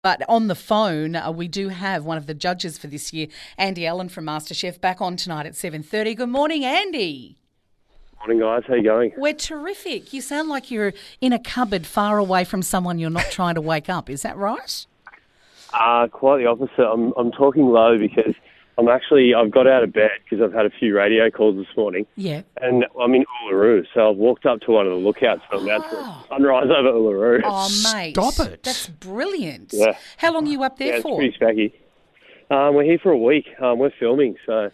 But on the phone, we do have one of the judges for this year, Andy Allen from MasterChef, back on tonight at 7:30. Good morning, Andy. Morning, guys. How you going? We're terrific. You sound like you're in a cupboard far away from someone you're not trying to wake up. Is that right? Quite the opposite. I'm talking low because I've got out of bed because I've had a few radio calls this morning. Yeah. And I'm in Uluru, so I've walked up to one of the lookouts and I'm about to sunrise over Uluru. Oh, mate. Stop it. That's brilliant. Yeah. How long are you up there It's for? pretty specky. We're here for a week. We're filming, so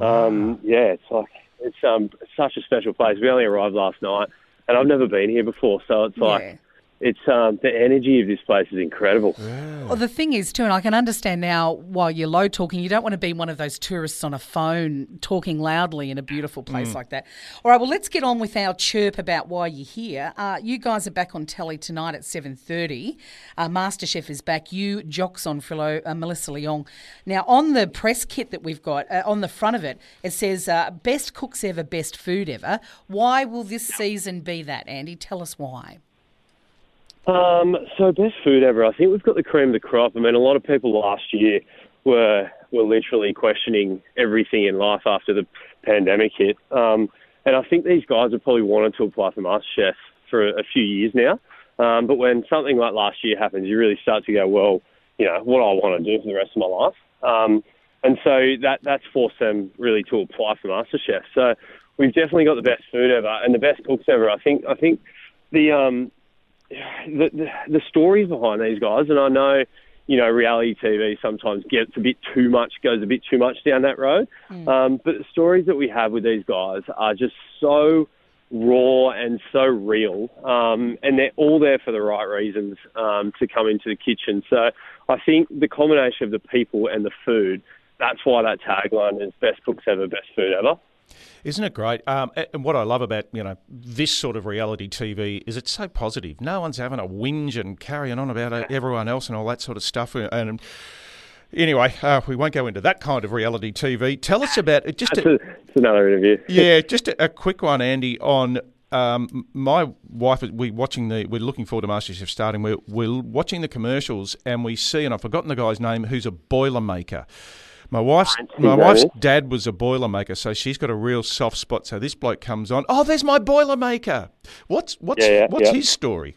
it's such a special place. We only arrived last night, and I've never been here before, so it's like. It's the energy of this place is incredible. Yeah. Well, the thing is, too, and I can understand now while you're low talking, you don't want to be one of those tourists on a phone talking loudly in a beautiful place like that. All right, well, let's get on with our chirp about why you're here. You guys are back on telly tonight at 7:30. MasterChef is back. You, Jock Zonfrillo, Melissa Leong. Now, on the press kit that we've got, on the front of it, it says, best cooks ever, best food ever. Why will this season be that, Andy? Tell us why. So best food ever. I think we've got the cream of the crop. I mean, a lot of people last year were literally questioning everything in life after the pandemic hit. And I think these guys have probably wanted to apply for MasterChef for a few years now. But when something like last year happens, you really start to go, well, you know, what do I want to do for the rest of my life? And so that's forced them really to apply for MasterChef. So we've definitely got the best food ever and the best cooks ever. I think the stories behind these guys, and I know, you know, reality TV sometimes goes a bit too much down that road. But the stories that we have with these guys are just so raw and so real, and they're all there for the right reasons to come into the kitchen. So I think the combination of the people and the food, that's why that tagline is best cooks ever, best food ever. Isn't it great? And what I love about, you know, this sort of reality TV is it's so positive. No one's having a whinge and carrying on about everyone else and all that sort of stuff. And anyway, we won't go into that kind of reality TV. Tell us about it. It's another interview. Yeah, just a quick one, Andy, on my wife. We're looking forward to MasterChef starting. We're watching the commercials and we see, and I've forgotten the guy's name, who's a Boilermaker. My wife's dad was a Boilermaker, so she's got a real soft spot. So this bloke comes on. Oh, there's my Boilermaker. What's his story?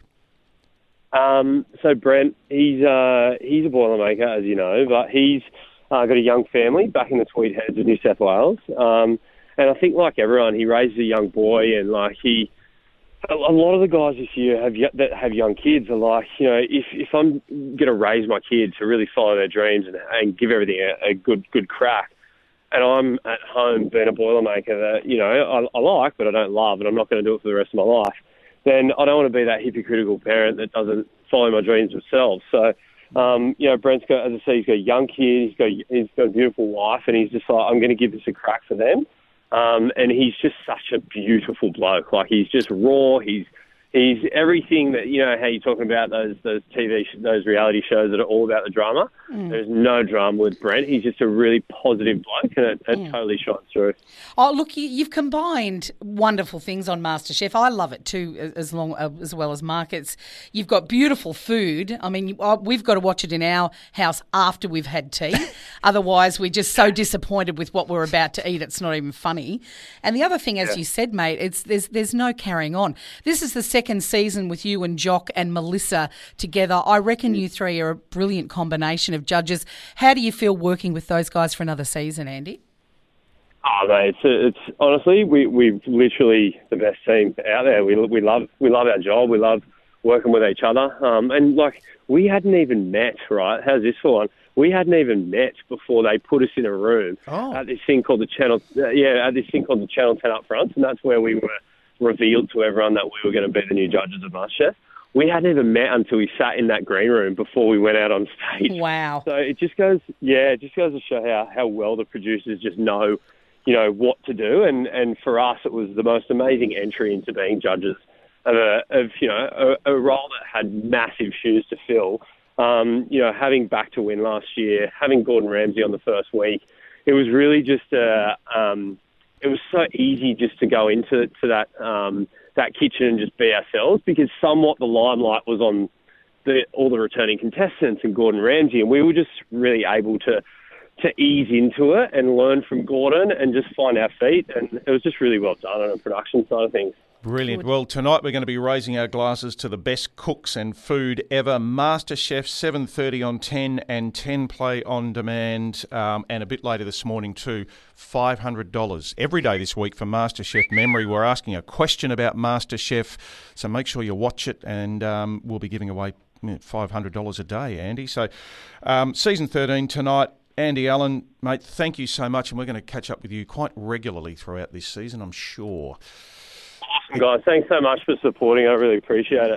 So Brent, he's a Boilermaker, as you know, but he's got a young family back in the Tweed Heads of New South Wales. And I think, like everyone, he raised a young boy, and a lot of the guys this year that have young kids are like, you know, if I'm going to raise my kids to really follow their dreams and give everything a good crack, and I'm at home being a Boilermaker that, you know, I like but I don't love, and I'm not going to do it for the rest of my life, then I don't want to be that hypocritical parent that doesn't follow my dreams themselves. So, you know, Brent's got, as I say, he's got a young kid, he's got a beautiful wife, and he's just like, I'm going to give this a crack for them. And he's just such a beautiful bloke. Like, he's just raw. He's everything that, you know, how you're talking about those those reality shows that are all about the drama. There's no drama with Brent. He's just a really positive bloke, and it totally shines through. Oh, look, you've combined wonderful things on MasterChef. I love it too, as well as markets. You've got beautiful food. I mean, we've got to watch it in our house after we've had tea. Otherwise, we're just so disappointed with what we're about to eat. It's not even funny. And the other thing, as you said, mate, there's no carrying on. This is the second season with you and Jock and Melissa together. I reckon you three are a brilliant combination of judges. How do you feel working with those guys for another season, Andy? Oh, mate, it's honestly, we're literally the best team out there. We love our job. We love working with each other. And like, we hadn't even met, right? How's this for one? We hadn't even met before they put us in a room at this thing called the Channel 10 up front, and that's where we were revealed to everyone that we were going to be the new judges of MasterChef. We hadn't even met until we sat in that green room before we went out on stage. Wow. So it just goes to show how well the producers just know, you know, what to do. And for us, it was the most amazing entry into being judges of a role that had massive shoes to fill. You know, having Back to Win last year, having Gordon Ramsay on the first week, it was really just it was so easy just to go into that kitchen and just be ourselves, because somewhat the limelight was on all the returning contestants and Gordon Ramsay, and we were just really able to ease into it and learn from Gordon and just find our feet, and it was just really well done on the production side of things. Brilliant. Well, tonight we're going to be raising our glasses to the best cooks and food ever. MasterChef, 7:30 on 10 and 10 Play on demand, and a bit later this morning too, $500 every day this week for MasterChef Memory. We're asking a question about MasterChef, so make sure you watch it, and we'll be giving away $500 a day, Andy. So season 13 tonight. Andy Allen, mate, thank you so much, and we're going to catch up with you quite regularly throughout this season, I'm sure. Awesome, guys. Thanks so much for supporting. I really appreciate it.